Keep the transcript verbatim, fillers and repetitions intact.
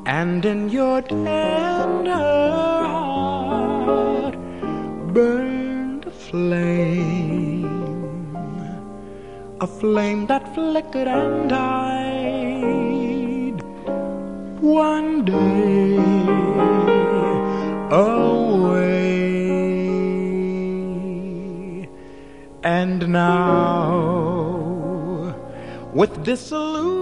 and in your tender heart burned a flame, a flame that flickered and died one day away. And now, with disillusion